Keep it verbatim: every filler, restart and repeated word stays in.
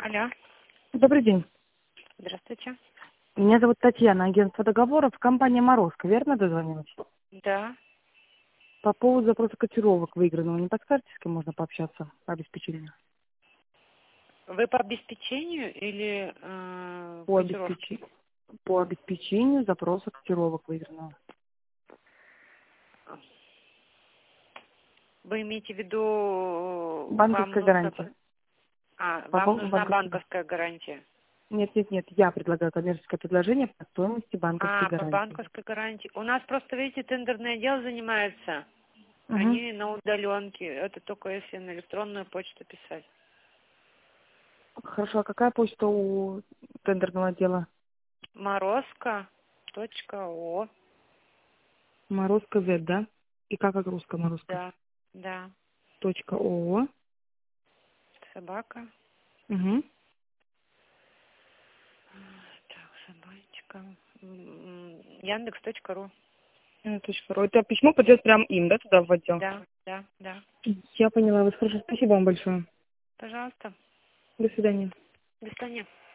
Алло, Добрый день. здравствуйте. Меня зовут Татьяна, агентство договоров, компания «Морозко». Верно дозвонилась? Да. По поводу запроса котировок выигранного. Не подскажете, с кем можно пообщаться по обеспечению? Вы по обеспечению или э, По, котировки? обеспечи- по обеспечению запроса котировок выигранного. Вы имеете в виду, вам Банковская нужно... гарантия. А, По вам поводу нужна банковской гарантии. банковская гарантия? Нет, нет, нет. Я предлагаю коммерческое предложение по стоимости банковской А, по гарантии. банковской гарантии. У нас просто, видите, тендерное дело занимается. Угу. Они на удаленке. Это только если на электронную почту писать. Хорошо, а какая почта у тендерного отдела? Морозко точка о. Морозко Z, да? И как от русского Морозко? Да, да. Точка ООО. Собака. Угу. Так, собачка. Яндекс точка ру. Э, точка ру. Это письмо пойдет прям им, да, туда в отдел? Да, да, да. Я поняла вас. Хорошо. Спасибо вам большое. Пожалуйста. До свидания. До свидания.